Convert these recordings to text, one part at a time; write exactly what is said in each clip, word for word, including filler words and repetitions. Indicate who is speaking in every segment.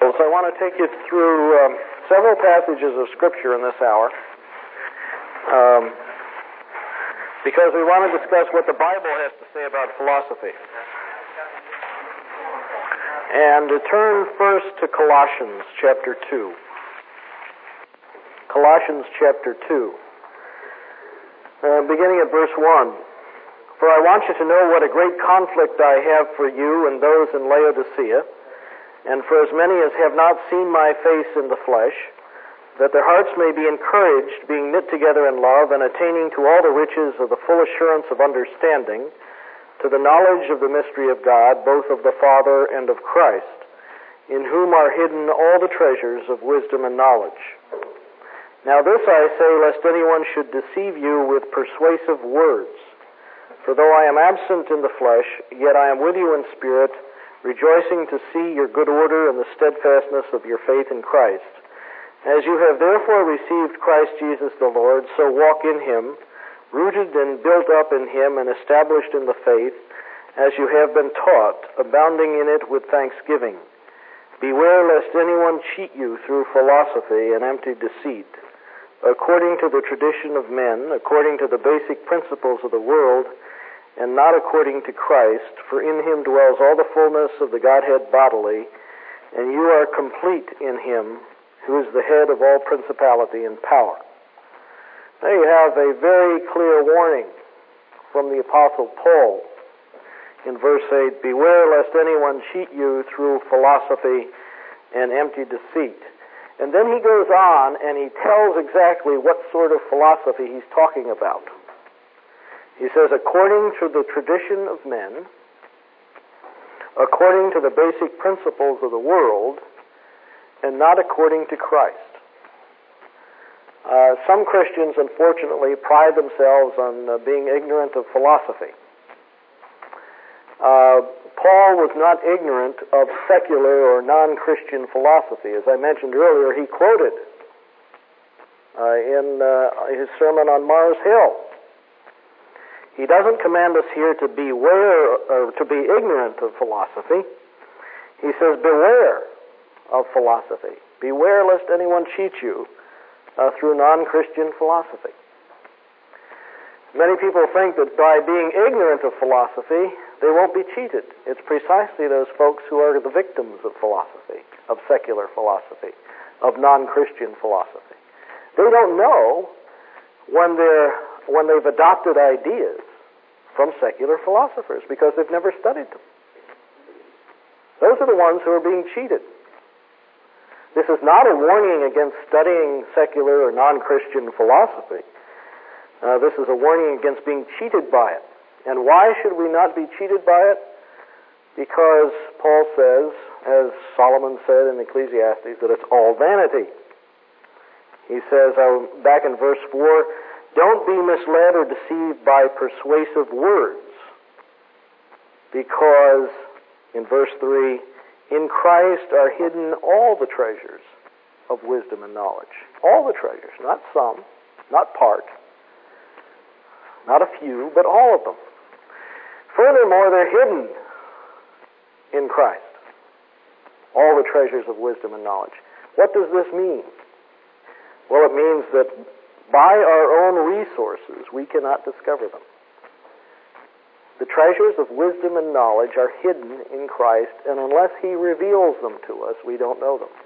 Speaker 1: So I want to take you through um, several passages of Scripture in this hour um, because we want to discuss what the Bible has to say about philosophy. And to turn first to Colossians chapter two. Colossians chapter two, uh, beginning at verse one. For I want you to know what a great conflict I have for you and those in Laodicea, and for as many as have not seen my face in the flesh, that their hearts may be encouraged, being knit together in love, and attaining to all the riches of the full assurance of understanding, to the knowledge of the mystery of God, both of the Father and of Christ, in whom are hidden all the treasures of wisdom and knowledge. Now this I say, lest anyone should deceive you with persuasive words. For though I am absent in the flesh, yet I am with you in spirit, rejoicing to see your good order and the steadfastness of your faith in Christ. As you have therefore received Christ Jesus the Lord, so walk in him, rooted and built up in him and established in the faith, as you have been taught, abounding in it with thanksgiving. Beware lest anyone cheat you through philosophy and empty deceit, according to the tradition of men, according to the basic principles of the world, and not according to Christ, for in him dwells all the fullness of the Godhead bodily, and you are complete in him, who is the head of all principality and power. There you have a very clear warning from the Apostle Paul in verse eight, beware lest anyone cheat you through philosophy and empty deceit. And then he goes on and he tells exactly what sort of philosophy he's talking about. He says, according to the tradition of men, according to the basic principles of the world, and not according to Christ. Uh, some Christians, unfortunately, pride themselves on uh, being ignorant of philosophy. Uh, Paul was not ignorant of secular or non-Christian philosophy. As I mentioned earlier, he quoted uh, in uh, his sermon on Mars Hill. He doesn't command us here to beware or to be ignorant of philosophy. He says, beware of philosophy. Beware lest anyone cheat you uh, through non-Christian philosophy. Many people think that by being ignorant of philosophy, they won't be cheated. It's precisely those folks who are the victims of philosophy, of secular philosophy, of non-Christian philosophy. They don't know when they're when they've adopted ideas from secular philosophers because they've never studied them. Those are the ones who are being cheated. This is not a warning against studying secular or non-Christian philosophy. Uh, this is a warning against being cheated by it. And why should we not be cheated by it? Because Paul says, as Solomon said in Ecclesiastes, that it's all vanity. He says, uh, back in verse four, don't be misled or deceived by persuasive words, because, in verse three, in Christ are hidden all the treasures of wisdom and knowledge. All the treasures, not some, not part, not a few, but all of them. Furthermore, they're hidden in Christ. All the treasures of wisdom and knowledge. What does this mean? Well, it means that by our own resources, we cannot discover them. The treasures of wisdom and knowledge are hidden in Christ, and unless he reveals them to us, we don't know them.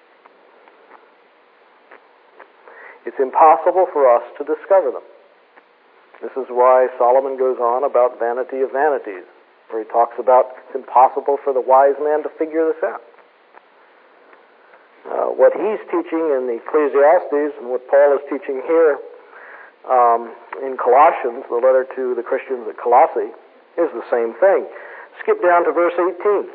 Speaker 1: It's impossible for us to discover them. This is why Solomon goes on about vanity of vanities, where he talks about it's impossible for the wise man to figure this out. Uh, what he's teaching in the Ecclesiastes and what Paul is teaching here um, in Colossians, the letter to the Christians at Colossae, is the same thing. Skip down to verse eighteen.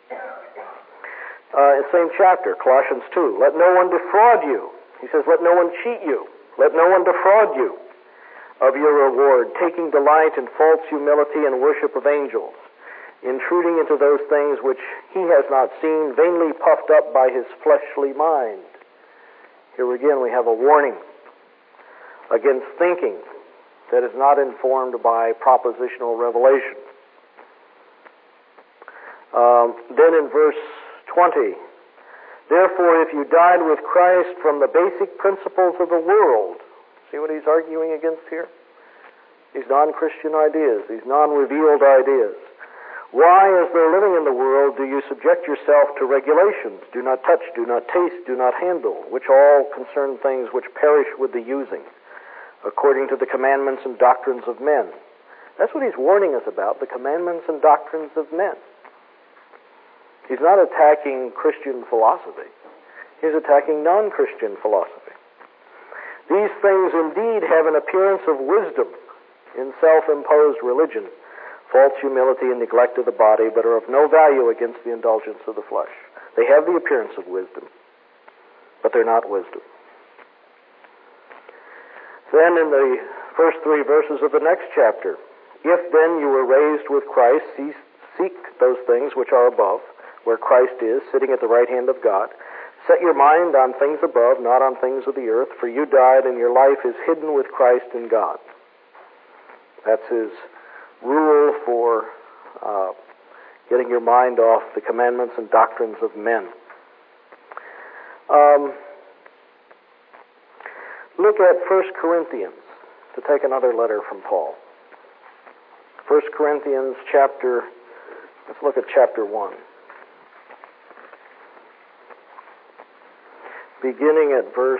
Speaker 1: Uh, same chapter, Colossians two. Let no one defraud you. He says, let no one cheat you. Let no one defraud you of your reward, taking delight in false humility and worship of angels, intruding into those things which he has not seen, vainly puffed up by his fleshly mind. Here again we have a warning against thinking that is not informed by propositional revelation. Um, then in verse twenty, Therefore, if you died with Christ from the basic principles of the world, see what he's arguing against here? These non-Christian ideas, these non-revealed ideas. Why, as though living in the world, do you subject yourself to regulations? Do not touch, do not taste, do not handle, which all concern things which perish with the using, according to the commandments and doctrines of men. That's what he's warning us about, the commandments and doctrines of men. He's not attacking Christian philosophy. He's attacking non-Christian philosophy. These things indeed have an appearance of wisdom in self-imposed religion, false humility and neglect of the body, but are of no value against the indulgence of the flesh. They have the appearance of wisdom, but they're not wisdom. Then in the first three verses of the next chapter, if then you were raised with Christ, seek those things which are above, where Christ is, sitting at the right hand of God. Set your mind on things above, not on things of the earth, for you died and your life is hidden with Christ in God. That's his rule for uh, getting your mind off the commandments and doctrines of men. Um, look at First Corinthians, to take another letter from Paul. First Corinthians chapter, let's look at chapter one. Beginning at verse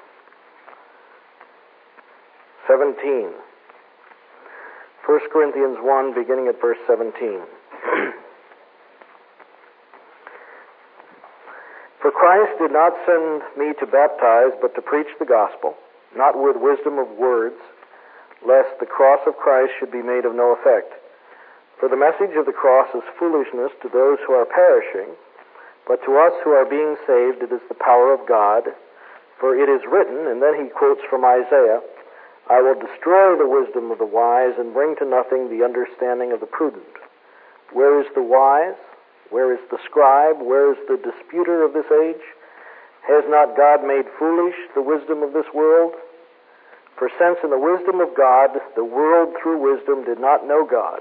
Speaker 1: seventeen. First Corinthians one, beginning at verse seventeen. For Christ did not send me to baptize, but to preach the gospel, not with wisdom of words, lest the cross of Christ should be made of no effect. For the message of the cross is foolishness to those who are perishing, but to us who are being saved it is the power of God. For it is written, and then he quotes from Isaiah, I will destroy the wisdom of the wise and bring to nothing the understanding of the prudent. Where is the wise? Where is the scribe? Where is the disputer of this age? Has not God made foolish the wisdom of this world? For since in the wisdom of God, the world through wisdom did not know God.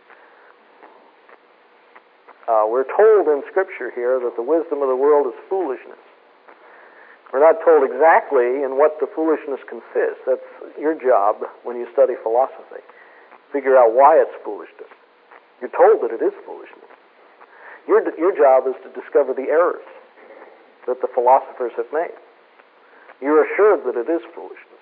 Speaker 1: Uh, we're told in Scripture here that the wisdom of the world is foolishness. We're not told exactly in what the foolishness consists. That's your job when you study philosophy. Figure out why it's foolishness. You're told that it is foolishness. Your, your job is to discover the errors that the philosophers have made. You're assured that it is foolishness.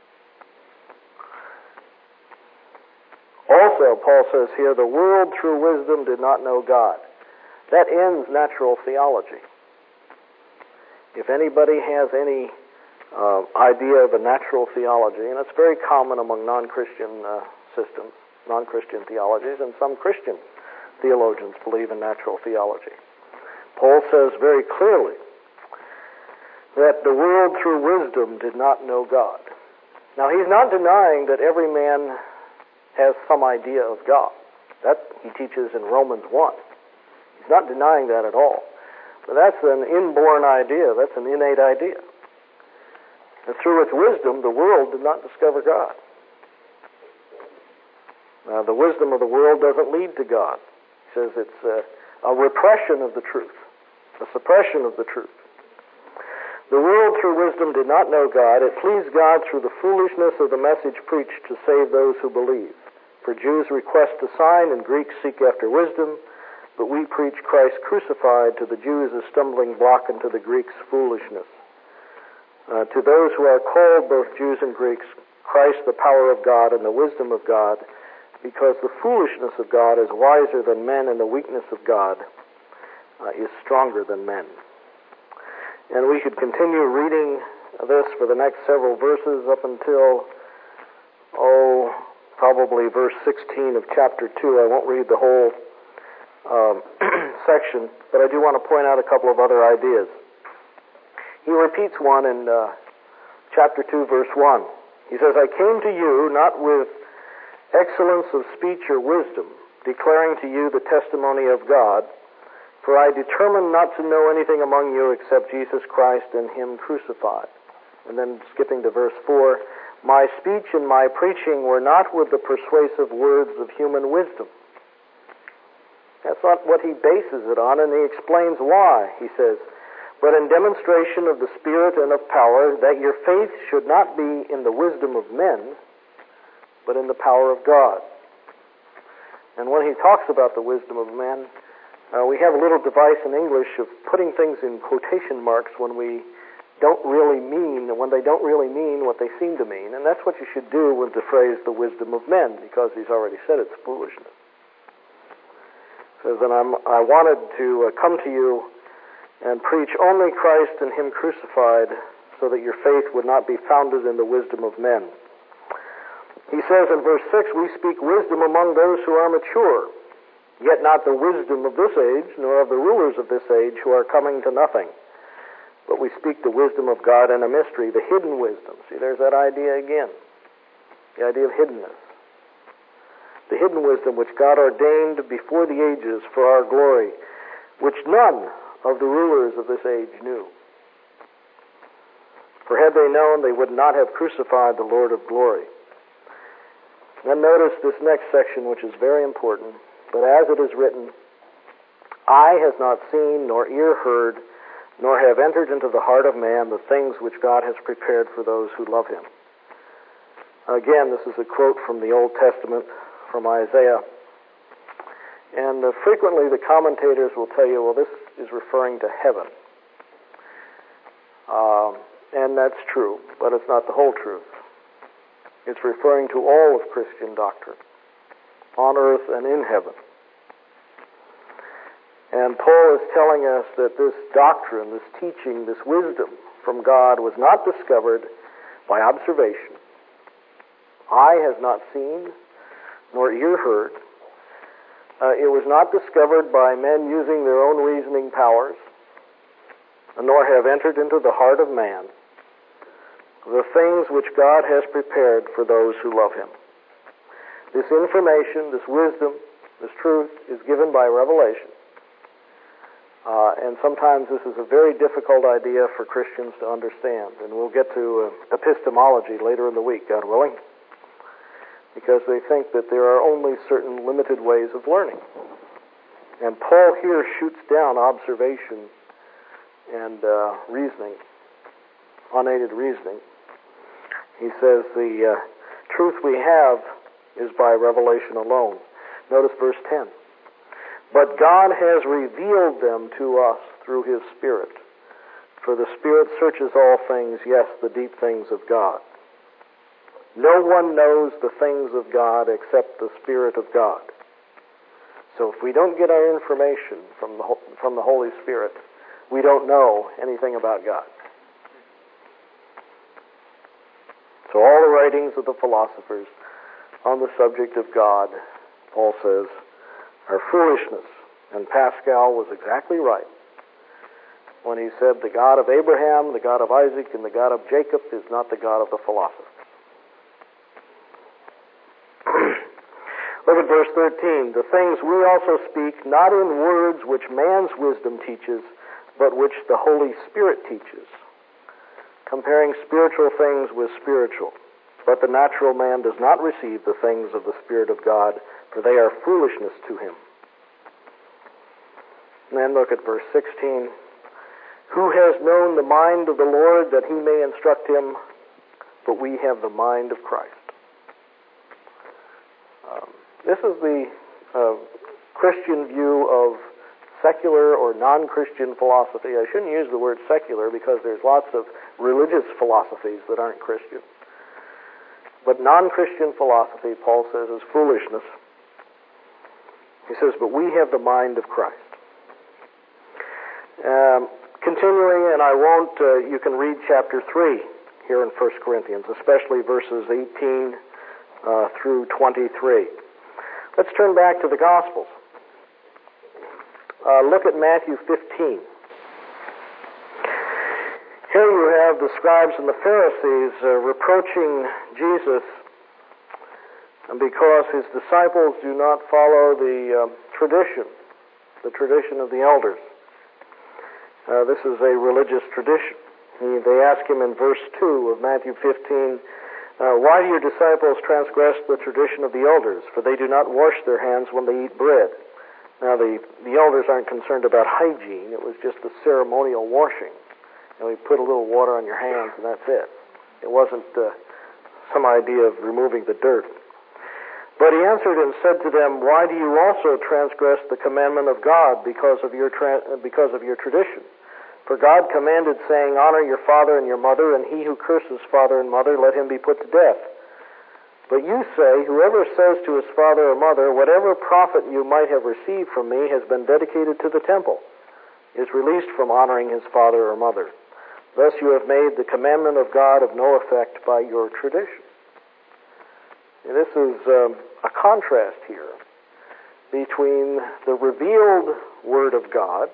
Speaker 1: Also, Paul says here, the world through wisdom did not know God. That ends natural theology. If anybody has any uh, idea of a natural theology, and it's very common among non-Christian uh, systems, non-Christian theologies, and some Christian theologians believe in natural theology. Paul says very clearly that the world through wisdom did not know God. Now, he's not denying that every man has some idea of God. That he teaches in Romans one. He's not denying that at all. But that's an inborn idea. That's an innate idea. And through its wisdom, the world did not discover God. Now, the wisdom of the world doesn't lead to God. He says it's a, a repression of the truth, a suppression of the truth. The world through wisdom did not know God. It pleased God through the foolishness of the message preached to save those who believe. For Jews request a sign and Greeks seek after wisdom, but we preach Christ crucified, to the Jews a stumbling block and to the Greeks foolishness. Uh, to those who are called, both Jews and Greeks, Christ the power of God and the wisdom of God, because the foolishness of God is wiser than men and the weakness of God uh, is stronger than men. And we could continue reading this for the next several verses up until, oh, probably verse sixteen of chapter two. I won't read the whole um, section, but I do want to point out a couple of other ideas. He repeats one in uh, chapter two, verse one. He says, I came to you not with excellence of speech or wisdom, declaring to you the testimony of God, for I determined not to know anything among you except Jesus Christ and Him crucified. And then skipping to verse four, my speech and my preaching were not with the persuasive words of human wisdom. That's not what he bases it on, and he explains why. He says, but in demonstration of the Spirit and of power, that your faith should not be in the wisdom of men, but in the power of God. And when he talks about the wisdom of men, uh, we have a little device in English of putting things in quotation marks when we don't really mean, when they don't really mean what they seem to mean. And that's what you should do with the phrase, the wisdom of men, because he's already said it's foolishness. Says, and I'm, I wanted to uh, come to you and preach only Christ and him crucified, so that your faith would not be founded in the wisdom of men. He says in verse six, we speak wisdom among those who are mature, yet not the wisdom of this age, nor of the rulers of this age who are coming to nothing. But we speak the wisdom of God in a mystery, the hidden wisdom. See, there's that idea again, the idea of hiddenness. The hidden wisdom which God ordained before the ages for our glory, which none of the rulers of this age knew. For had they known, they would not have crucified the Lord of glory. Then notice this next section, which is very important. But as it is written, eye has not seen, nor ear heard, nor have entered into the heart of man the things which God has prepared for those who love him. Again, this is a quote from the Old Testament, from Isaiah. And uh, frequently the commentators will tell you, well, this is referring to heaven. Um, and that's true, but it's not the whole truth. It's referring to all of Christian doctrine, on earth and in heaven. And Paul is telling us that this doctrine, this teaching, this wisdom from God was not discovered by observation. Eye has not seen, nor ear heard. Uh, it was not discovered by men using their own reasoning powers, nor have entered into the heart of man the things which God has prepared for those who love him. This information, this wisdom, this truth is given by revelation. Uh, and sometimes this is a very difficult idea for Christians to understand. And we'll get to uh, epistemology later in the week, God willing, because they think that there are only certain limited ways of learning. And Paul here shoots down observation and uh, reasoning, unaided reasoning. He says the uh, truth we have is by revelation alone. Notice verse ten. But God has revealed them to us through his Spirit. For the Spirit searches all things, yes, the deep things of God. No one knows the things of God except the Spirit of God. So if we don't get our information from the, from the Holy Spirit, we don't know anything about God. So all the writings of the philosophers on the subject of God, Paul says, are foolishness. And Pascal was exactly right when he said the God of Abraham, the God of Isaac, and the God of Jacob is not the God of the philosophers. Look at verse thirteen. The things we also speak, not in words which man's wisdom teaches, but which the Holy Spirit teaches, comparing spiritual things with spiritual. But the natural man does not receive the things of the Spirit of God, for they are foolishness to him. And then look at verse sixteen. Who has known the mind of the Lord that he may instruct him? But we have the mind of Christ. Um, this is the uh, Christian view of secular or non-Christian philosophy. I shouldn't use the word secular because there's lots of religious philosophies that aren't Christian. But non-Christian philosophy, Paul says, is foolishness. He says, but we have the mind of Christ. Um, continuing, and I won't, uh, you can read chapter three here in First Corinthians, especially verses eighteen uh, through twenty-three. Let's turn back to the Gospels. Uh, look at Matthew fifteen. Here you have the scribes and the Pharisees uh, reproaching Jesus because his disciples do not follow the uh, tradition, the tradition of the elders. Uh, this is a religious tradition. He, they ask him in verse two of Matthew fifteen, uh, why do your disciples transgress the tradition of the elders? For they do not wash their hands when they eat bread. Now, the, the elders aren't concerned about hygiene. It was just a ceremonial washing. And we put a little water on your hands, and that's it. It wasn't uh, some idea of removing the dirt. But he answered and said to them, "Why do you also transgress the commandment of God because of your tra- because of your tradition? For God commanded, saying, 'Honor your father and your mother, and he who curses father and mother, let him be put to death.' But you say, 'Whoever says to his father or mother, whatever profit you might have received from me has been dedicated to the temple,' is released from honoring his father or mother. Thus you have made the commandment of God of no effect by your tradition." And this is um, a contrast here between the revealed Word of God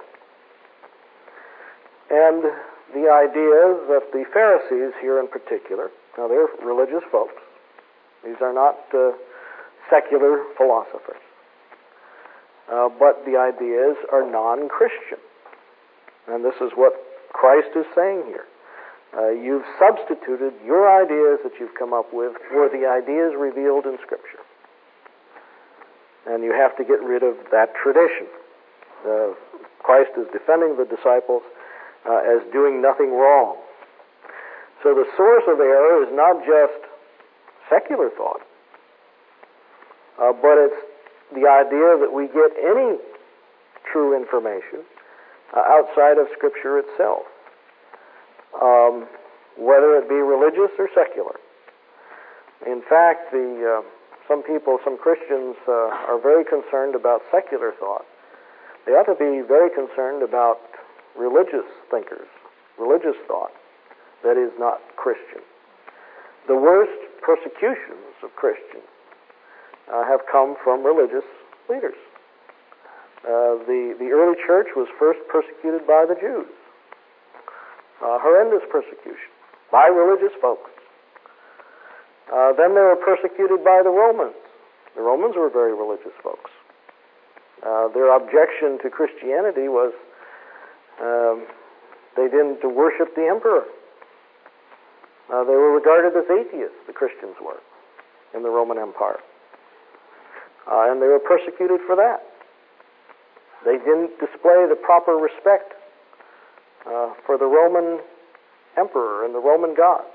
Speaker 1: and the ideas that the Pharisees here in particular, now they're religious folks, these are not uh, secular philosophers. Uh, but the ideas are non-Christian. And this is what Christ is saying here. Uh, you've substituted your ideas that you've come up with for the ideas revealed in Scripture. And you have to get rid of that tradition. Uh, Christ is defending the disciples uh, as doing nothing wrong. So the source of error is not just secular thought, uh, but it's the idea that we get any true information uh, outside of Scripture itself, um, whether it be religious or secular. In fact, the uh, some people, some Christians uh, are very concerned about secular thought. They ought to be very concerned about religious thinkers, religious thought that is not Christian. The worst persecutions of Christians uh, have come from religious leaders. Uh, the, the early church was first persecuted by the Jews. Uh, horrendous persecution by religious folks. Uh, then they were persecuted by the Romans. The Romans were very religious folks. Uh, their objection to Christianity was um, they didn't worship the emperor. Uh, they were regarded as atheists, the Christians were, in the Roman Empire. Uh, and they were persecuted for that. They didn't display the proper respect uh, for the Roman emperor and the Roman gods.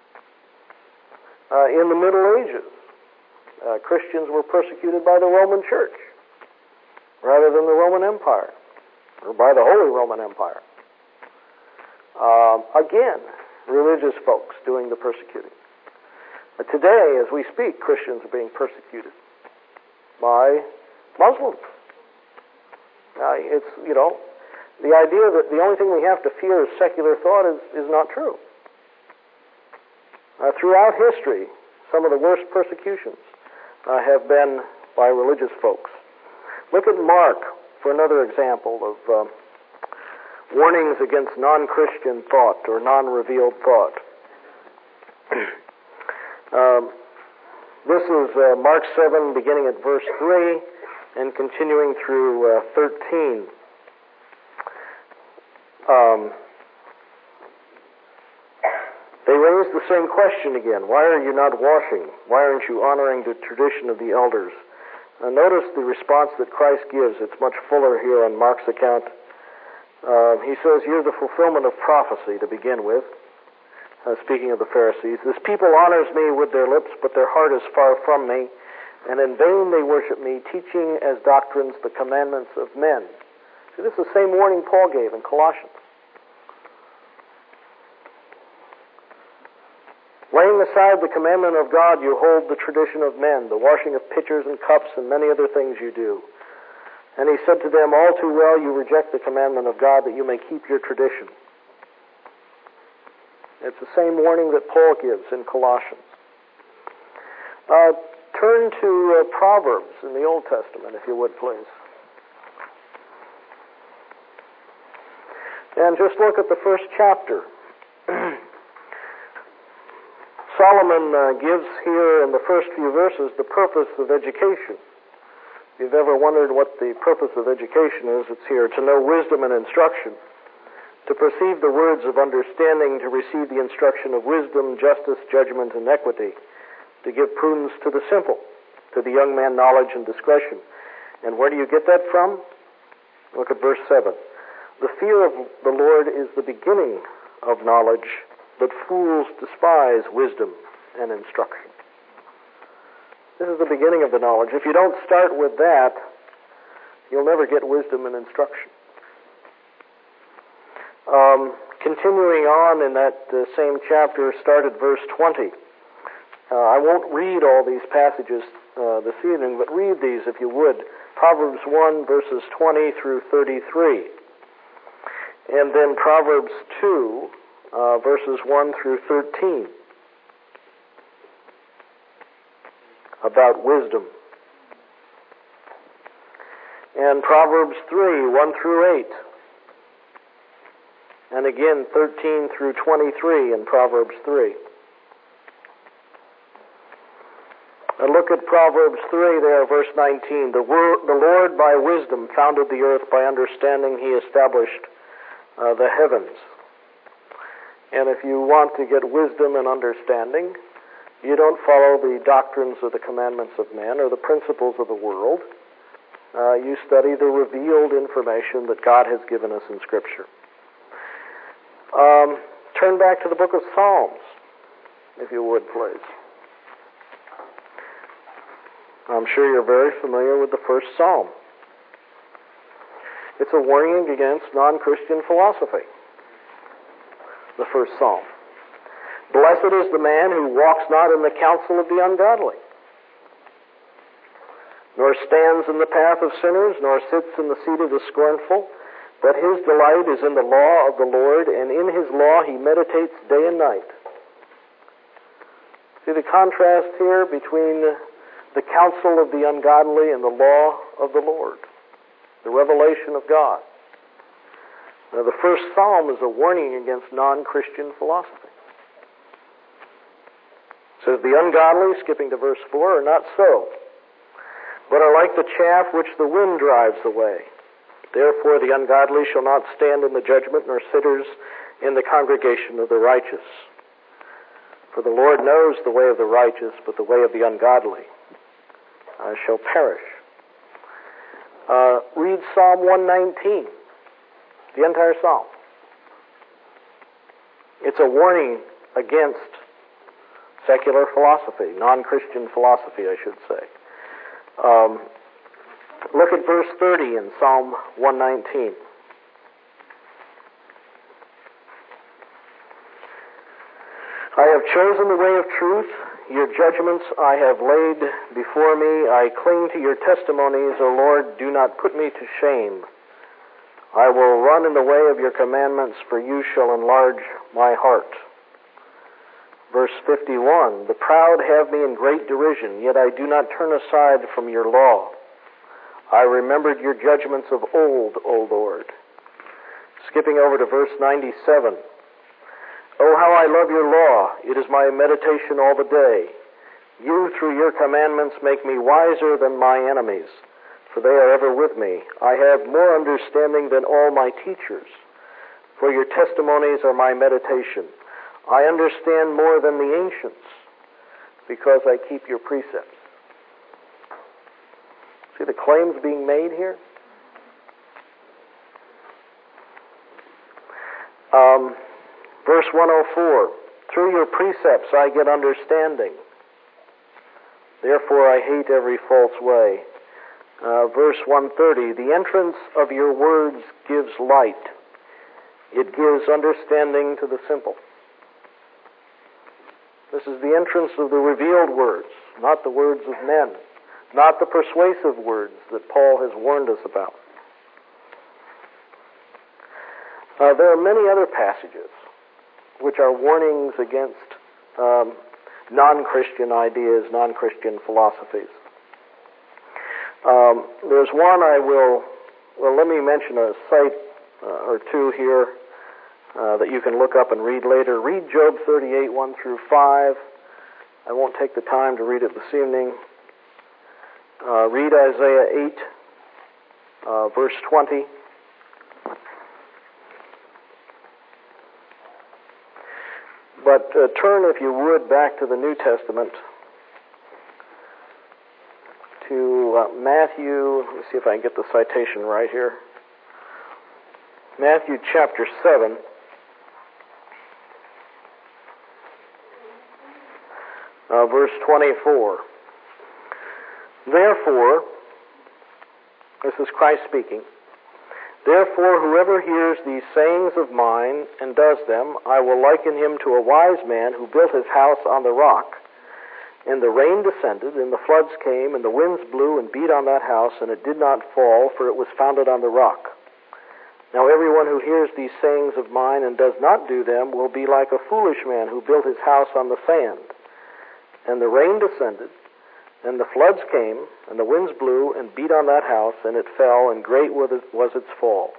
Speaker 1: Uh, in the Middle Ages, uh, Christians were persecuted by the Roman Church rather than the Roman Empire, or by the Holy Roman Empire. Uh, again, religious folks doing the persecuting. But today, as we speak, Christians are being persecuted by Muslims. Uh, it's, you know, the idea that the only thing we have to fear is secular thought is, is not true. Uh, throughout history, some of the worst persecutions uh, have been by religious folks. Look at Mark for another example of um, warnings against non-Christian thought or non-revealed thought. um, this is uh, Mark seven, beginning at verse three and continuing through uh, thirteen. Um, they raised the same question again. Why are you not washing? Why aren't you honoring the tradition of the elders? Uh, notice the response that Christ gives. It's much fuller here on Mark's account. Uh, he says, "You're the fulfillment of prophecy," to begin with, uh, speaking of the Pharisees. "This people honors me with their lips, but their heart is far from me, and in vain they worship me, teaching as doctrines the commandments of men." See, this is the same warning Paul gave in Colossians. "Laying aside the commandment of God, you hold the tradition of men, the washing of pitchers and cups, and many other things you do. And he said to them, all too well you reject the commandment of God that you may keep your tradition." It's the same warning that Paul gives in Colossians. Uh, turn to uh, Proverbs in the Old Testament, if you would, please. And just look at the first chapter. Solomon uh, gives here in the first few verses the purpose of education. If you've ever wondered what the purpose of education is, it's here: to know wisdom and instruction, to perceive the words of understanding, to receive the instruction of wisdom, justice, judgment, and equity, to give prudence to the simple, to the young man knowledge and discretion. And where do you get that from? Look at verse seven. The fear of the Lord is the beginning of knowledge, but fools despise wisdom and instruction. This is the beginning of the knowledge. If you don't start with that, you'll never get wisdom and instruction. Um, continuing on in that uh, same chapter, start at verse twenty. Uh, I won't read all these passages uh, this evening, but read these if you would. Proverbs one, verses twenty through thirty-three. And then Proverbs two, uh, verses one through thirteen. About wisdom. And Proverbs three, one through eight. And again, thirteen through twenty-three in Proverbs three. And look at Proverbs three there, verse nineteen. The, wor- the Lord by wisdom founded the earth, by understanding he established uh, the heavens. And if you want to get wisdom and understanding, you don't follow the doctrines or the commandments of men or the principles of the world. Uh, you study the revealed information that God has given us in Scripture. Um, turn back to the book of Psalms, if you would, please. I'm sure you're very familiar with the first Psalm. It's a warning against non-Christian philosophy. The first Psalm. Blessed is the man who walks not in the counsel of the ungodly, nor stands in the path of sinners, nor sits in the seat of the scornful, but his delight is in the law of the Lord, and in his law he meditates day and night. See the contrast here between the counsel of the ungodly and the law of the Lord, the revelation of God. Now, the first psalm is a warning against non-Christian philosophy. It says, the ungodly, skipping to verse four, are not so, but are like the chaff which the wind drives away. Therefore the ungodly shall not stand in the judgment, nor sitters in the congregation of the righteous. For the Lord knows the way of the righteous, but the way of the ungodly uh, shall perish. Uh, read Psalm one nineteen, the entire psalm. It's a warning against secular philosophy, non-Christian philosophy, I should say. Um, look at verse thirty in Psalm one nineteen. I have chosen the way of truth. Your judgments I have laid before me. I cling to your testimonies, O Lord. Do not put me to shame. I will run in the way of your commandments, for you shall enlarge my heart. Verse fifty-one, the proud have me in great derision, yet I do not turn aside from your law. I remembered your judgments of old, O Lord. Skipping over to verse ninety-seven. Oh, how I love your law. It is my meditation all the day. You, through your commandments, make me wiser than my enemies, for they are ever with me. I have more understanding than all my teachers, for your testimonies are my meditation. I understand more than the ancients, because I keep your precepts. See the claims being made here? Um, verse one oh four, through your precepts I get understanding. Therefore I hate every false way. Uh, verse one thirty, the entrance of your words gives light. It gives understanding to the simple. This is the entrance of the revealed words, not the words of men, not the persuasive words that Paul has warned us about. Uh, there are many other passages which are warnings against um, non-Christian ideas, non-Christian philosophies. Um, there's one I will, well, let me mention a site uh, or two here uh, that you can look up and read later. Read Job thirty-eight, one through five. I won't take the time to read it this evening. Uh, read Isaiah eight, uh, verse twenty. But uh, turn, if you would, back to the New Testament to uh, Matthew, let me see if I can get the citation right here. Matthew chapter seven. Uh, verse twenty-four. Therefore, this is Christ speaking, therefore whoever hears these sayings of mine and does them, I will liken him to a wise man who built his house on the rock. And the rain descended, and the floods came, and the winds blew and beat on that house, and it did not fall, for it was founded on the rock. Now everyone who hears these sayings of mine and does not do them will be like a foolish man who built his house on the sand. And the rain descended, and the floods came, and the winds blew and beat on that house, and it fell, and great was its fall.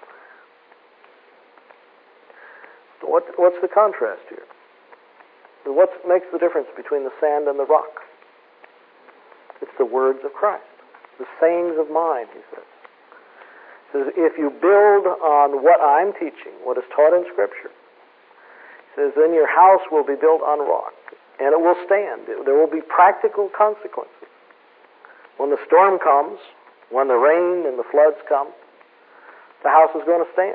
Speaker 1: So what, what's the contrast here? What makes the difference between the sand and the rock? It's the words of Christ, the sayings of mine, he says. He says, if you build on what I'm teaching, what is taught in Scripture, he says, then your house will be built on rock, and it will stand. There will be practical consequences. When the storm comes, when the rain and the floods come, the house is going to stand.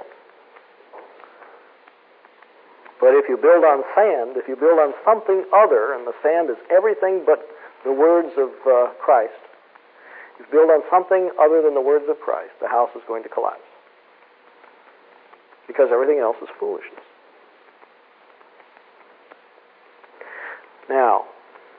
Speaker 1: But if you build on sand, if you build on something other, and the sand is everything but the words of uh, Christ, if you build on something other than the words of Christ, the house is going to collapse. Because everything else is foolishness. Now,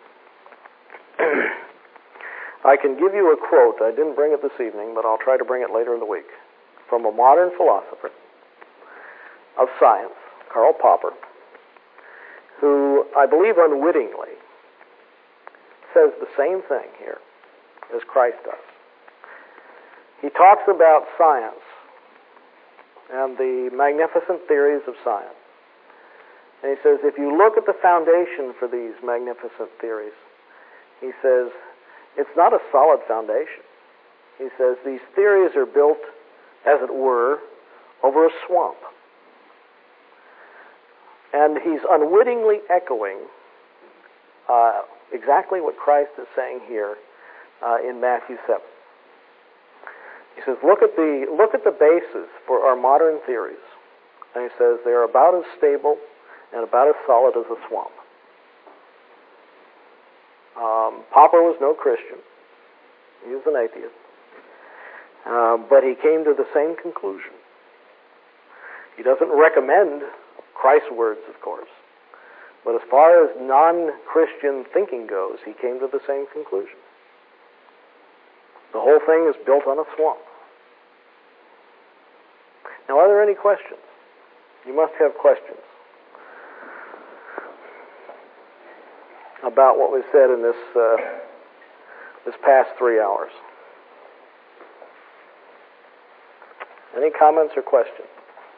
Speaker 1: I can give you a quote. I didn't bring it this evening, but I'll try to bring it later in the week. From a modern philosopher of science, Karl Popper, who I believe unwittingly says the same thing here as Christ does. He talks about science and the magnificent theories of science. And he says, if you look at the foundation for these magnificent theories, he says, it's not a solid foundation. He says, these theories are built, as it were, over a swamp. And he's unwittingly echoing uh, exactly what Christ is saying here uh, in Matthew seven. He says, look at the look at the basis for our modern theories. And he says, they are about as stable and about as solid as a swamp. Um, Popper was no Christian. He was an atheist. Uh, but he came to the same conclusion. He doesn't recommend Christ's words, of course. But as far as non-Christian thinking goes, he came to the same conclusion. The whole thing is built on a swamp. Now, are there any questions? You must have questions about what was said in this uh, this past three hours. Any comments or questions?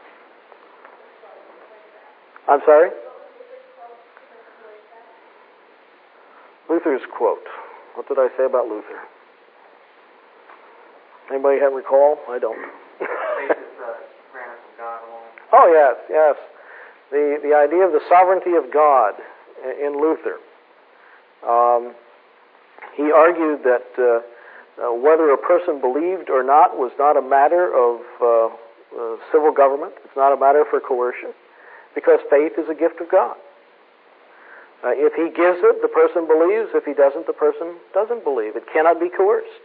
Speaker 1: I'm sorry? Luther's quote. What did I say about Luther? Anybody have recall? I don't. Oh, yes, yes. The the idea of the sovereignty of God in Luther. Um, he argued that uh, uh, whether a person believed or not was not a matter of uh, uh, civil government. It's not a matter for coercion, because faith is a gift of God. Uh, if he gives it, the person believes. If he doesn't, the person doesn't believe. It cannot be coerced.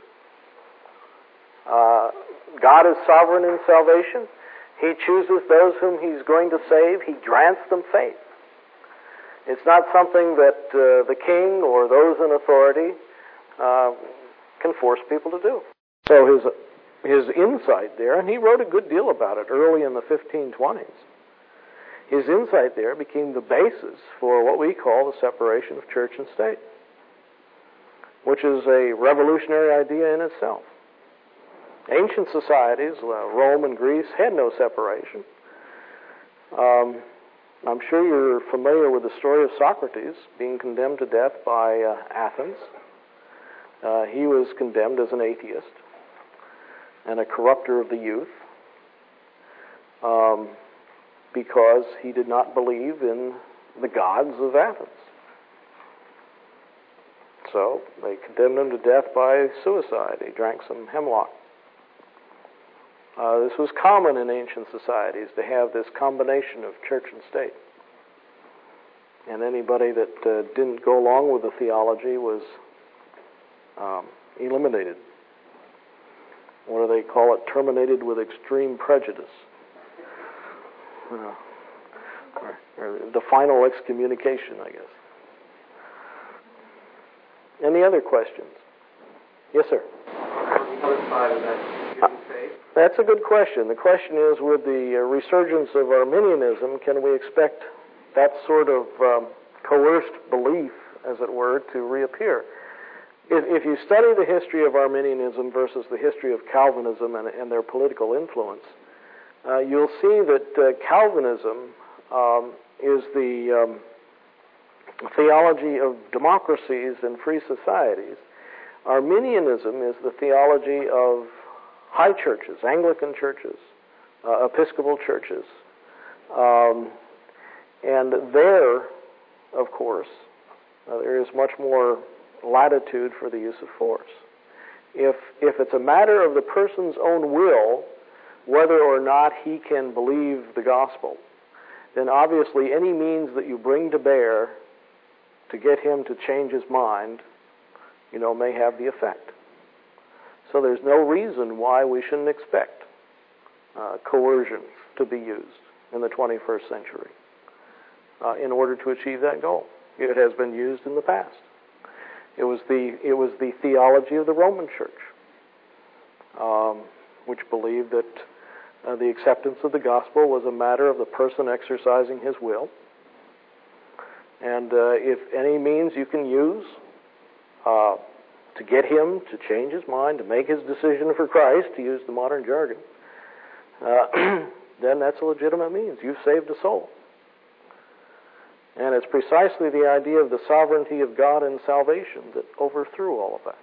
Speaker 1: Uh, God is sovereign in salvation. He chooses those whom he's going to save. He grants them faith. It's not something that uh, the king or those in authority uh, can force people to do. So his his insight there, and he wrote a good deal about it early in the fifteen twenties, his insight there became the basis for what we call the separation of church and state, which is a revolutionary idea in itself. Ancient societies, uh, Rome and Greece, had no separation. Um, I'm sure you're familiar with the story of Socrates being condemned to death by uh, Athens. Uh, he was condemned as an atheist and a corrupter of the youth um, because he did not believe in the gods of Athens. so. They condemned him to death by suicide. He drank some hemlock. Uh, this was common in ancient societies to have this combination of church and state. And anybody that uh, didn't go along with the theology was um, eliminated. What do they call it? Terminated with extreme prejudice. Uh, or, or the final excommunication, I guess. Any other questions? Yes, sir.
Speaker 2: On the other side of that, uh, faith?
Speaker 1: That's a good question. The question is, with the uh, resurgence of Arminianism, can we expect that sort of um, coerced belief, as it were, to reappear? If, if you study the history of Arminianism versus the history of Calvinism and, and their political influence, uh, you'll see that uh, Calvinism um, is the um, theology of democracies and free societies. Arminianism is the theology of high churches, Anglican churches, uh, Episcopal churches. Um, and there, of course, uh, there is much more latitude for the use of force. If, if it's a matter of the person's own will, whether or not he can believe the gospel, then obviously any means that you bring to bear to get him to change his mind, you know, may have the effect. So there's no reason why we shouldn't expect uh, coercion to be used in the twenty-first century uh, in order to achieve that goal. It has been used in the past. It was the it was the theology of the Roman Church, um, which believed that uh, the acceptance of the gospel was a matter of the person exercising his will. And uh, if any means you can use uh, to get him to change his mind, to make his decision for Christ, to use the modern jargon, uh, then that's a legitimate means. You've saved a soul. And it's precisely the idea of the sovereignty of God in salvation that overthrew all of that.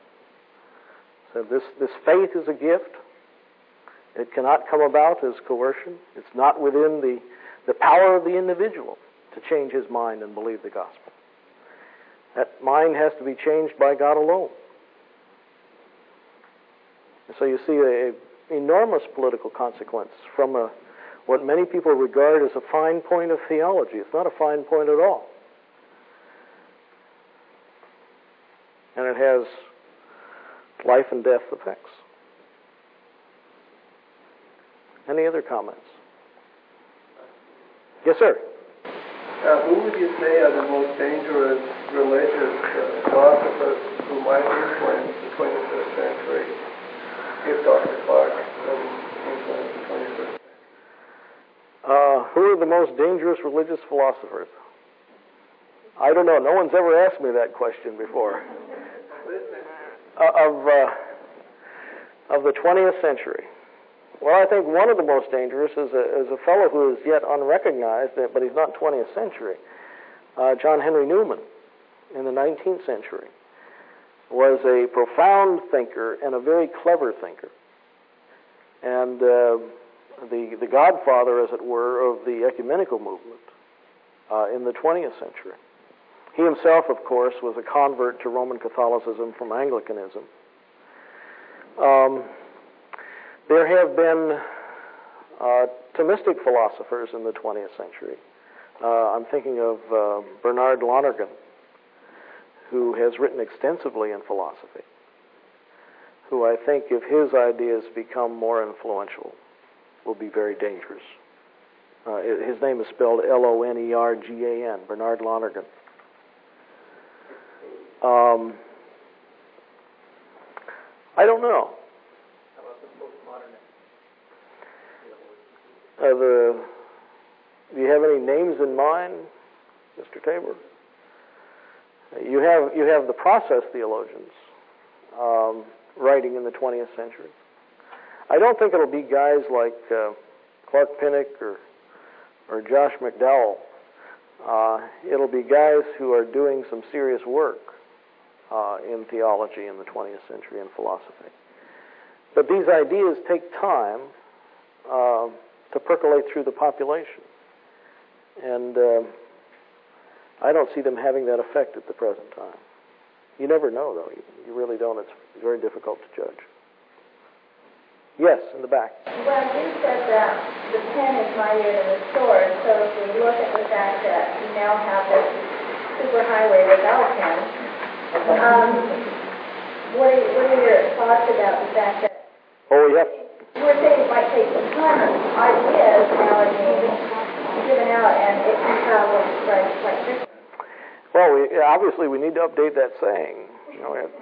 Speaker 1: So this, this faith is a gift. It cannot come about as coercion. It's not within the, the power of the individual to change his mind and believe the gospel. That mind has to be changed by God alone. And so you see an enormous political consequence from a, what many people regard as a fine point of theology. It's not a fine point at all. And it has life and death effects. Any other comments? Yes, sir.
Speaker 3: Uh, who would you say are the most dangerous religious uh, philosophers who might influence the twenty-first century, if Doctor Clark um, influenced the twenty-first century?
Speaker 1: Uh, who are the most dangerous religious philosophers? I don't know. No one's ever asked me that question before. Uh, of uh, of the twentieth century. Well, I think one of the most dangerous is a, is a fellow who is yet unrecognized, but he's not twentieth century. Uh, John Henry Newman, in the nineteenth century, was a profound thinker and a very clever thinker. And uh, the, the godfather, as it were, of the ecumenical movement uh, in the twentieth century. He himself, of course, was a convert to Roman Catholicism from Anglicanism. Um, there have been uh, Thomistic philosophers in the twentieth century. Uh, I'm thinking of uh, Bernard Lonergan, who has written extensively in philosophy, who I think, if his ideas become more influential, will be very dangerous. Uh, his name is spelled L O N E R G A N, Bernard Lonergan. Um, I don't know.
Speaker 2: How about the postmodernist?
Speaker 1: Uh, the, do you have any names in mind, Mister Tabor? You have you have the process theologians um, writing in the twentieth century. I don't think it'll be guys like uh, Clark Pinnock or or Josh McDowell. Uh, it'll be guys who are doing some serious work uh, in theology in the twentieth century and philosophy. But these ideas take time uh, to percolate through the population. And uh, I don't see them having that effect at the present time. You never know, though. You, you really don't. It's very difficult to judge. Yes, in the back.
Speaker 4: Well, you said that the pen is mightier than the sword, so if we look at the fact that we now have this superhighway without pen, um, what, are, what are your thoughts about the fact that
Speaker 1: Oh, yeah.
Speaker 4: we're saying it might take some time, ideas now are being given out, and it can travel right, quite quickly?
Speaker 1: Well, we, obviously we need to update that saying. You know, we have,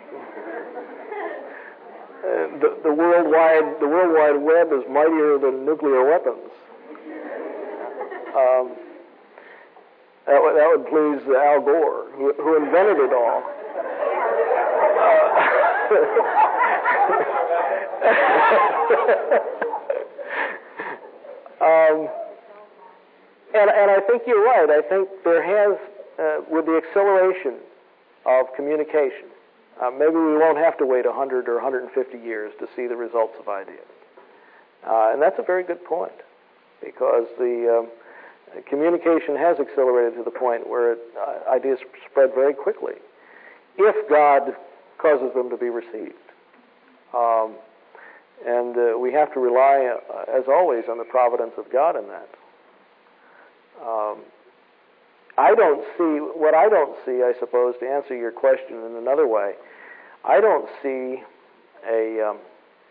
Speaker 1: uh, the, the worldwide the World Wide Web is mightier than nuclear weapons. Um, that, would, that would please Al Gore, who, who invented it all. Uh, um, and, and I think you're right. I think there has, uh, with the acceleration of communication, uh, maybe we won't have to wait one hundred or one hundred fifty years to see the results of ideas. Uh, and that's a very good point, because the um, communication has accelerated to the point where it, uh, ideas spread very quickly, if God causes them to be received. Um, and uh, we have to rely, uh, as always, on the providence of God in that. Um, I don't see, what I don't see, I suppose, to answer your question in another way, I don't see a, um,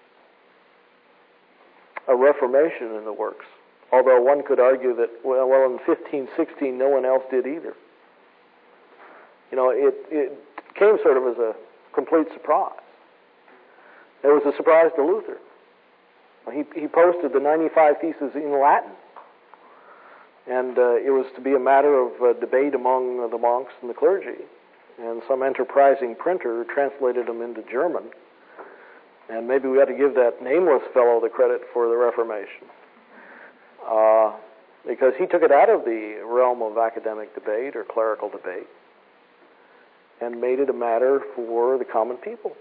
Speaker 1: a reformation in the works. Although one could argue that, well, well, in fifteen sixteen, no one else did either. You know, it, it came sort of as a complete surprise. It was a surprise to Luther. He, he posted the ninety-five Theses in Latin. And uh, it was to be a matter of uh, debate among uh, the monks and the clergy. And some enterprising printer translated them into German. And maybe we ought to give that nameless fellow the credit for the Reformation. Uh, because he took it out of the realm of academic debate or clerical debate and made it a matter for the common people.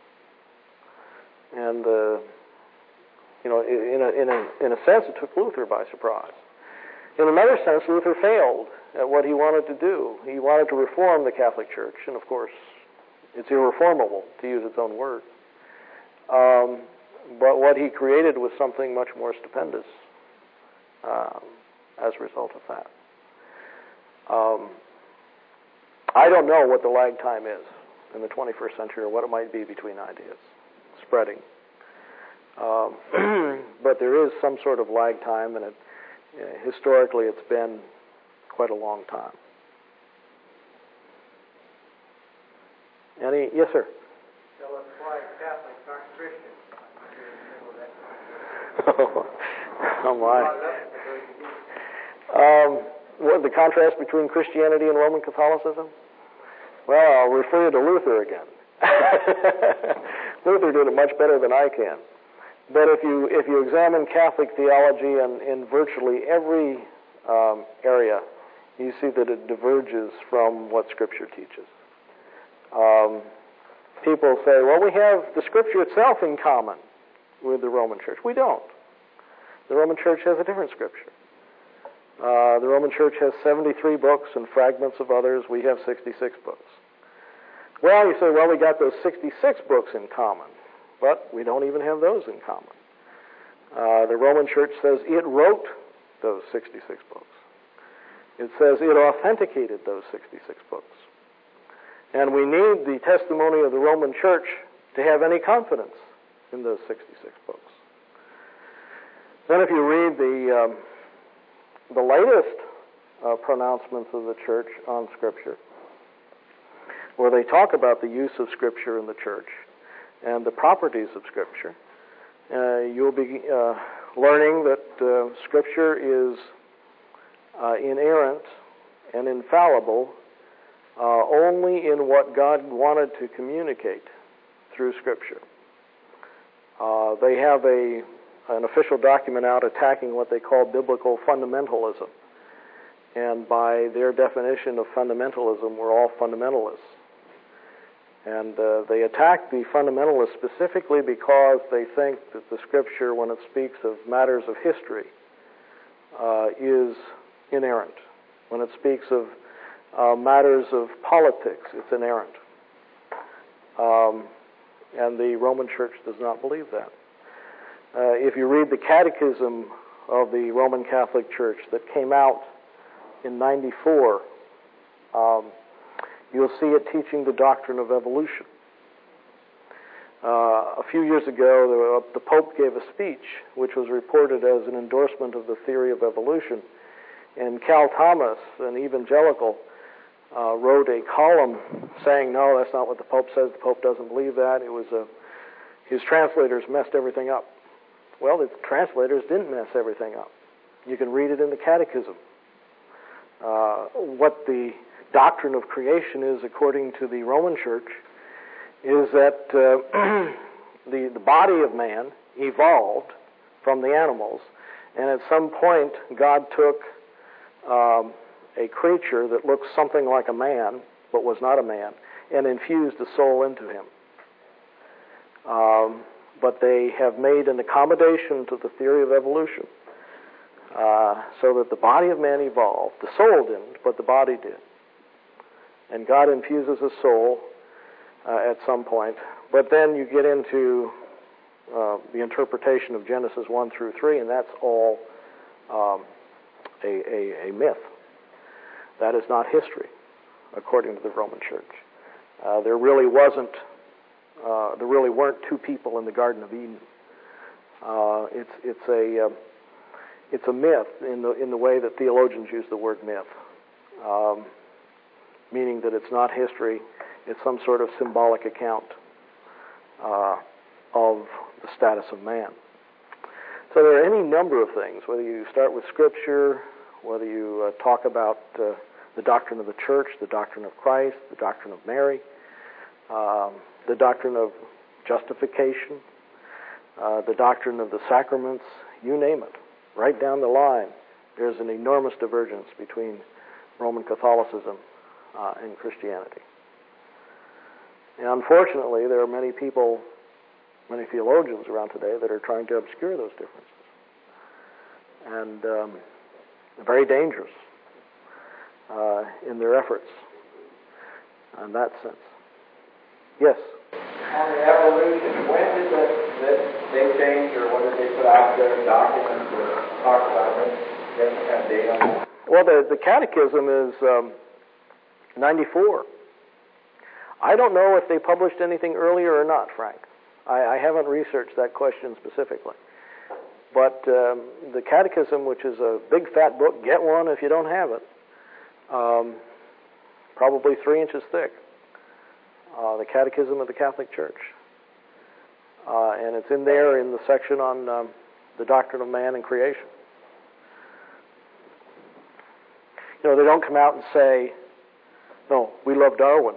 Speaker 1: And, uh, you know, in a, in, a, in a sense, it took Luther by surprise. In another sense, Luther failed at what he wanted to do. He wanted to reform the Catholic Church, and of course, it's irreformable, to use its own word. Um, but what he created was something much more stupendous um, as a result of that. Um, I don't know what the lag time is in the twenty-first century, or what it might be between ideas spreading. Um, but there is some sort of lag time, and it, uh, historically it's been quite a long time. Any? Yes, sir.
Speaker 2: Tell us why Catholics aren't Christians.
Speaker 1: Oh my. Um, what the contrast between Christianity and Roman Catholicism? Well, I'll refer you to Luther again. Luther did it much better than I can. But if you if you examine Catholic theology in, in virtually every um, area, you see that it diverges from what Scripture teaches. Um, people say, well, we have the Scripture itself in common with the Roman Church. We don't. The Roman Church has a different Scripture. Uh, the Roman Church has seventy-three books and fragments of others. We have sixty-six books. Well, you say, well, we got those sixty-six books in common, but we don't even have those in common. Uh, the Roman Church says it wrote those sixty-six books. It says it authenticated those sixty-six books. And we need the testimony of the Roman Church to have any confidence in those sixty-six books. Then if you read the um, the latest uh, pronouncements of the Church on Scripture, where they talk about the use of Scripture in the Church and the properties of Scripture, uh, you'll be uh, learning that uh, Scripture is uh, inerrant and infallible uh, only in what God wanted to communicate through Scripture. Uh, they have a an official document out attacking what they call biblical fundamentalism. And by their definition of fundamentalism, we're all fundamentalists. And uh, they attack the fundamentalists specifically because they think that the Scripture, when it speaks of matters of history, uh, is inerrant. When it speaks of uh, matters of politics, it's inerrant. Um, and the Roman Church does not believe that. Uh, if you read the Catechism of the Roman Catholic Church that came out in ninety-four, um, you'll see it teaching the doctrine of evolution. Uh, a few years ago, the, the Pope gave a speech which was reported as an endorsement of the theory of evolution. And Cal Thomas, an evangelical, uh, wrote a column saying, no, that's not what the Pope says. The Pope doesn't believe that. It was a, his translators messed everything up. Well, the translators didn't mess everything up. You can read it in the Catechism. Uh, what the doctrine of creation is, according to the Roman Church, is that uh, the, the body of man evolved from the animals, and at some point God took um, a creature that looks something like a man, but was not a man, and infused a soul into him. Um, but they have made an accommodation to the theory of evolution, uh, so that the body of man evolved. The soul didn't, but the body did. And God infuses a soul uh, at some point. But then you get into uh, the interpretation of Genesis one through three, and that's all um, a, a, a myth. That is not history, according to the Roman Church. Uh, there really wasn't, uh, there really weren't two people in the Garden of Eden. Uh, it's it's a uh, it's a myth in the in the way that theologians use the word myth, um, meaning that it's not history. It's some sort of symbolic account uh, of the status of man. So there are any number of things, whether you start with Scripture, whether you uh, talk about uh, the doctrine of the church, the doctrine of Christ, the doctrine of Mary, um, the doctrine of justification, uh, the doctrine of the sacraments, you name it. Right down the line, there's an enormous divergence between Roman Catholicism uh, and Christianity. And unfortunately, there are many people, many theologians around today that are trying to obscure those differences. And um, they're very dangerous uh, in their efforts in that sense. Yes?
Speaker 2: On the evolution, when did that, that they change, or when did they put out their documents or talk about it? Do you have some kind of date on that?
Speaker 1: Well, the, the Catechism is um, ninety-four. I don't know if they published anything earlier or not, Frank. I, I haven't researched that question specifically. But um, the Catechism, which is a big fat book, get one if you don't have it, um, probably three inches thick. Uh, the Catechism of the Catholic Church. Uh, and it's in there in the section on um, the doctrine of man and creation. You know, they don't come out and say, no, we love Darwin.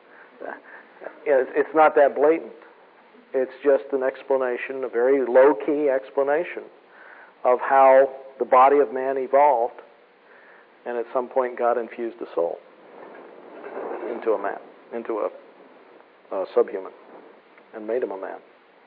Speaker 1: It's not that blatant. It's just an explanation, a very low-key explanation of how the body of man evolved, and at some point God infused a soul into a man, into a, a subhuman, and made him a man.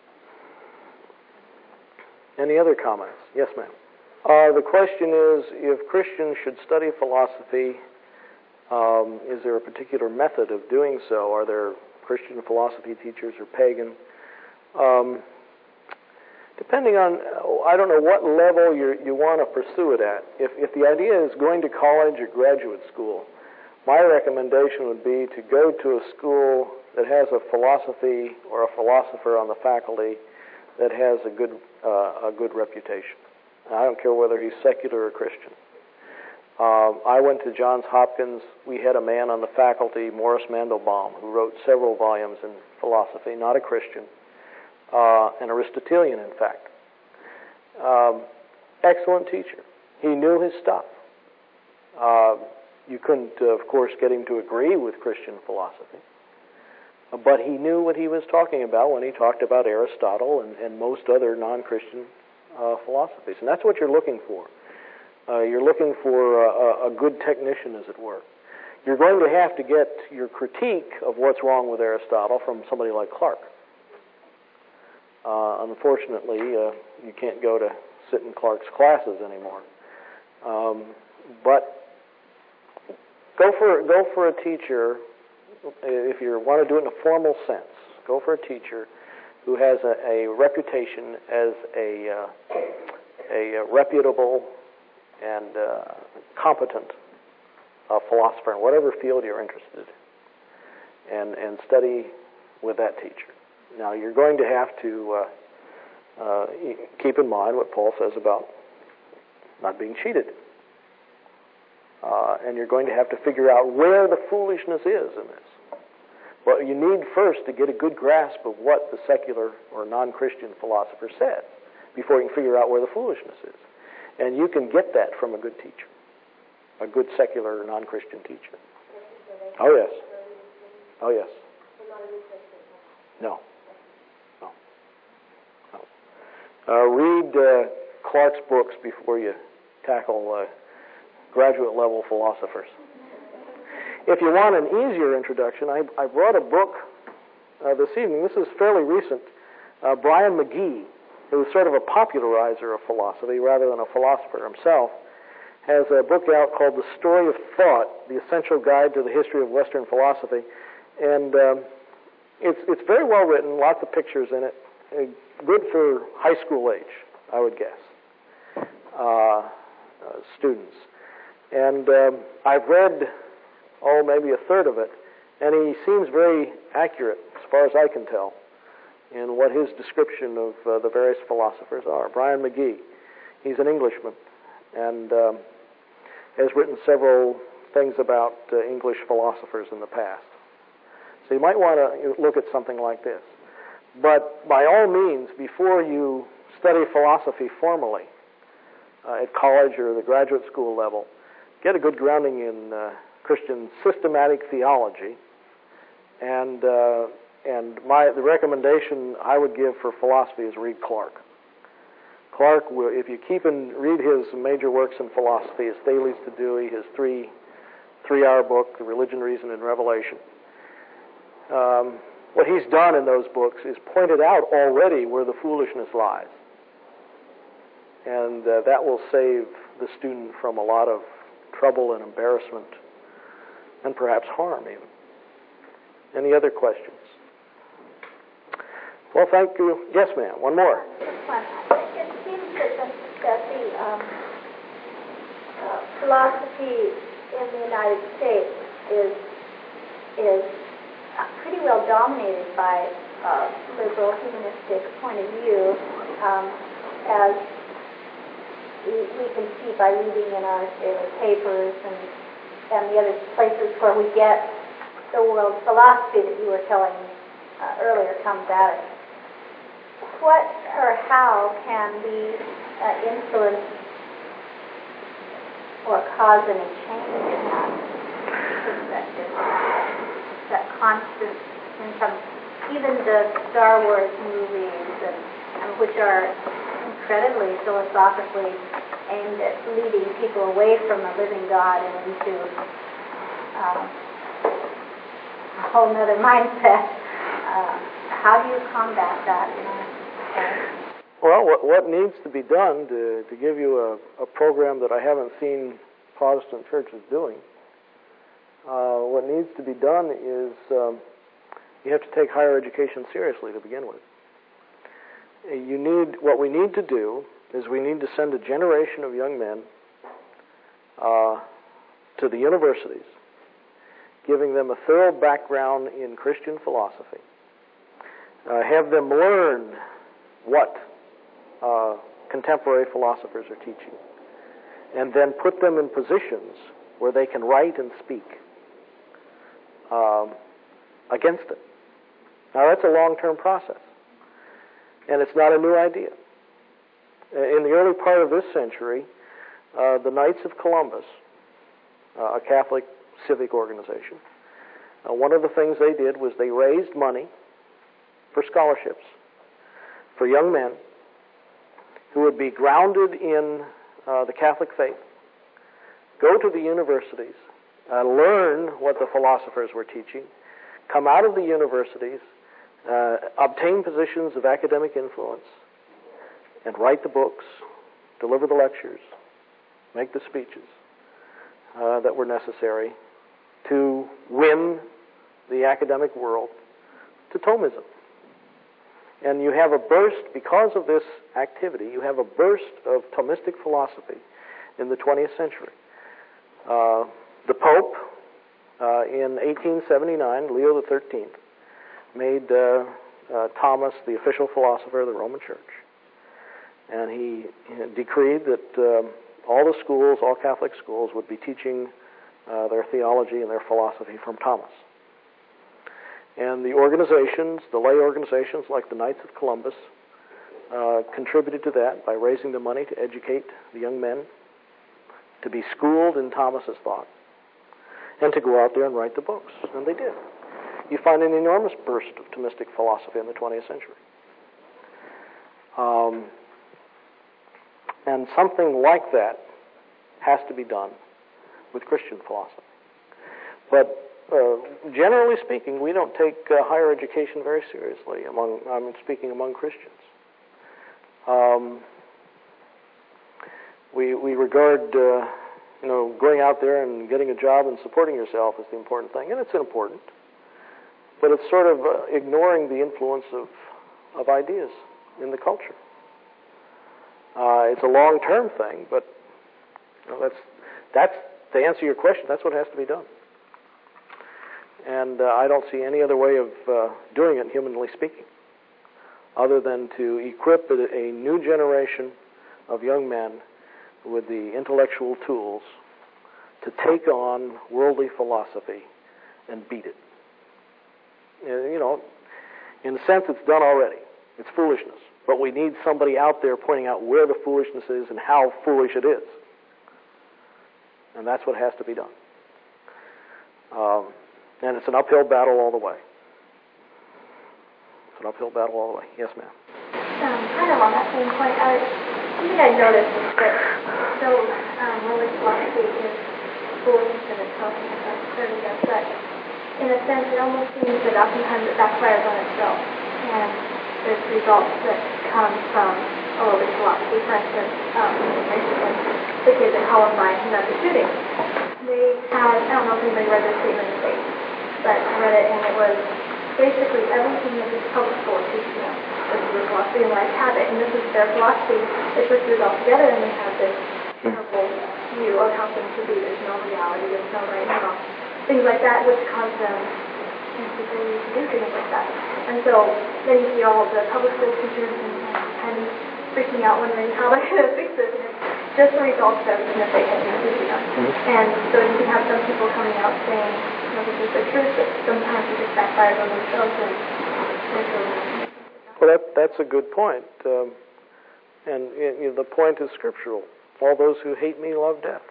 Speaker 1: Any other comments? Yes, ma'am. Uh, the question is, if Christians should study philosophy, um, is there a particular method of doing so? Are there Christian philosophy teachers or pagan? Um, depending on, I don't know what level you you want to pursue it at. If, if the idea is going to college or graduate school, my recommendation would be to go to a school that has a philosophy or a philosopher on the faculty that has a good uh, a good reputation. I don't care whether he's secular or Christian. Um, I went to Johns Hopkins. We had a man on the faculty, Morris Mandelbaum, who wrote several volumes in philosophy, not a Christian, uh, an Aristotelian, in fact. Um, excellent teacher. He knew his stuff. Uh, you couldn't, uh, of course, get him to agree with Christian philosophy, but he knew what he was talking about when he talked about Aristotle and, and most other non-Christian uh, philosophies. And that's what you're looking for. Uh, you're looking for a, a good technician, as it were. You're going to have to get your critique of what's wrong with Aristotle from somebody like Clarke. Uh, unfortunately, uh, you can't go to sit in Clarke's classes anymore. Um, but go for go for a teacher if you want to do it in a formal sense, go for a teacher who has a, a reputation as a, uh, a reputable and uh, competent uh, philosopher in whatever field you're interested in, and, and study with that teacher. Now, you're going to have to uh, uh, keep in mind what Paul says about not being cheated. Uh, and you're going to have to figure out where the foolishness is in this. Well, you need first to get a good grasp of what the secular or non-Christian philosopher said before you can figure out where the foolishness is. And you can get that from a good teacher, a good secular or non-Christian teacher. Oh, yes. Oh, yes. No. No. No. Uh, read uh, Clark's books before you tackle uh, graduate-level philosophers. If you want an easier introduction, I, I brought a book uh, this evening. This is fairly recent. Uh, Brian McGee, who's sort of a popularizer of philosophy rather than a philosopher himself, has a book out called The Story of Thought, The Essential Guide to the History of Western Philosophy. And um, it's, it's very well written, lots of pictures in it, uh, good for high school age, I would guess, uh, uh, students. And um, I've read, oh, maybe a third of it, and he seems very accurate, as far as I can tell, in what his description of uh, the various philosophers are. Brian McGee, he's an Englishman, and um, has written several things about uh, English philosophers in the past. So you might want to look at something like this. But by all means, before you study philosophy formally uh, at college or the graduate school level, get a good grounding in uh, Christian systematic theology. And uh, and my the recommendation I would give for philosophy is read Clark. Clark, if you keep and read his major works in philosophy, his Thales to Dewey, his three three-hour book, The Religion, Reason, and Revelation. Um, what he's done in those books is pointed out already where the foolishness lies. And uh, that will save the student from a lot of trouble and embarrassment, and perhaps harm even. Any other questions? Well, thank you. Yes, ma'am. One more.
Speaker 4: It seems that the, that the um, uh, philosophy in the United States is is pretty well dominated by uh, liberal humanistic point of view, um, as we, we can see by reading in our daily papers and and the other places where we get the world philosophy that you were telling me uh, earlier comes at us. What or how can we uh, influence or cause any change in that perspective? That constant income, even the Star Wars movies, and, and which are incredibly philosophically aimed at leading people away from the living God and into um, a whole other mindset. Uh, how do you combat that? You know?
Speaker 1: Well, what, what needs to be done to, to give you a, a program that I haven't seen Protestant churches doing, uh, what needs to be done is um, you have to take higher education seriously to begin with. You need, what we need to do is we need to send a generation of young men uh, to the universities, giving them a thorough background in Christian philosophy, uh, have them learn what uh, contemporary philosophers are teaching, and then put them in positions where they can write and speak um, against it. Now, that's a long-term process, and it's not a new idea. In the early part of this century, uh, the Knights of Columbus, uh, a Catholic civic organization, uh, one of the things they did was they raised money for scholarships for young men who would be grounded in uh, the Catholic faith, go to the universities, uh, learn what the philosophers were teaching, come out of the universities, uh, obtain positions of academic influence, and write the books, deliver the lectures, make the speeches uh, that were necessary to win the academic world to Thomism. And you have a burst, because of this activity, you have a burst of Thomistic philosophy in the twentieth century. Uh, the Pope, uh, in eighteen seventy-nine, Leo the thirteenth, made uh, uh, Thomas the official philosopher of the Roman Church. And he decreed that um, all the schools, all Catholic schools, would be teaching uh, their theology and their philosophy from Thomas. And the organizations, the lay organizations like the Knights of Columbus, uh, contributed to that by raising the money to educate the young men, to be schooled in Thomas's thought, and to go out there and write the books. And they did. You find an enormous burst of Thomistic philosophy in the twentieth century. Um, and something like that has to be done with Christian philosophy. But Uh, generally speaking, we don't take uh, higher education very seriously among, I'm speaking among Christians. Um, we we regard, uh, you know, going out there and getting a job and supporting yourself as the important thing, and it's important, but it's sort of uh, ignoring the influence of, of ideas in the culture. Uh, it's a long-term thing, but you know, that's that's to answer your question, that's what has to be done. And uh, I don't see any other way of uh, doing it, humanly speaking, other than to equip a, a new generation of young men with the intellectual tools to take on worldly philosophy and beat it. You know, in a sense, it's done already. It's foolishness. But we need somebody out there pointing out where the foolishness is and how foolish it is. And that's what has to be done. Um, And it's an uphill battle all the way. It's an uphill battle all the way. Yes, ma'am.
Speaker 5: Um, kind of on that same point, I think I noticed that so um, religious philosophy is foolishness in itself, and that's clearly does, but in a sense, it almost seems that oftentimes it backfires on itself, and there's results that come from a religious philosophy. For instance, um, recently, the kids at Columbine who had the shooting, they had, I don't know if anybody read their statement of faith, but I read it, and it was basically everything that this public school teaches them is the philosophy and life habit, and this is their philosophy. They put it all together, and they have this terrible view of how things should be. There's no reality, there's no right and wrong, things like that, which cause them to do things like that. And so then you see all of the public school teachers and, and freaking out, wondering how they're going to fix this, and it's just the result of everything that they have been teaching them. And so you can have some people coming out saying, you know, this is the truth, but sometimes it just backfires on themselves. And, and so,
Speaker 1: well, that, that's a good point. Um, and you know, the point is scriptural. All those who hate me love death.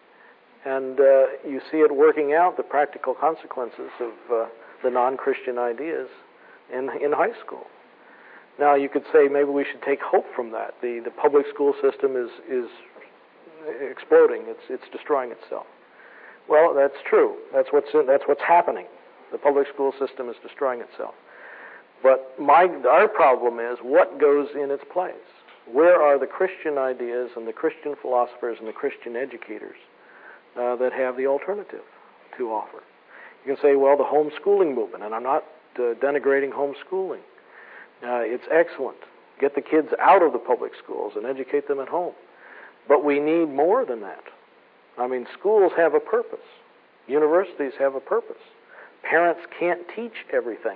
Speaker 1: And uh, you see it working out, the practical consequences of uh, the non-Christian ideas in in high school. Now, you could say maybe we should take hope from that. The the public school system is is exploding. It's it's destroying itself. Well, that's true. That's what's in, that's what's happening. The public school system is destroying itself. But my our problem is what goes in its place. Where are the Christian ideas and the Christian philosophers and the Christian educators uh, that have the alternative to offer? You can say, well, the homeschooling movement, and I'm not uh, denigrating homeschooling. Uh, it's excellent. Get the kids out of the public schools and educate them at home. But we need more than that. I mean, schools have a purpose. Universities have a purpose. Parents can't teach everything.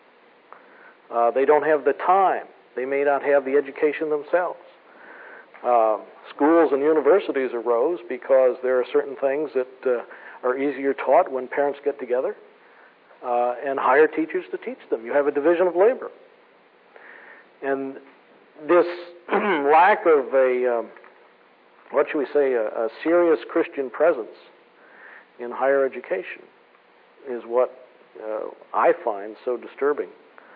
Speaker 1: Uh, they don't have the time. They may not have the education themselves. Uh, schools and universities arose because there are certain things that uh, are easier taught when parents get together uh, and hire teachers to teach them. You have a division of labor. And this lack of a, um, what should we say, a, a serious Christian presence in higher education is what uh, I find so disturbing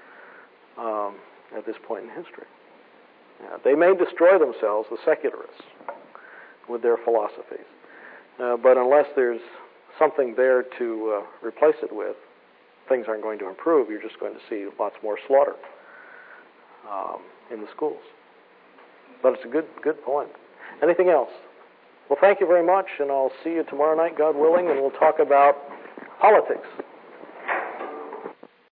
Speaker 1: um, at this point in history. Uh, they may destroy themselves, the secularists, with their philosophies. Uh, but unless there's something there to uh, replace it with, things aren't going to improve. You're just going to see lots more slaughter um, in the schools. But it's a good, good point. Anything else? Well, thank you very much, and I'll see you tomorrow night, God willing, and we'll talk about politics.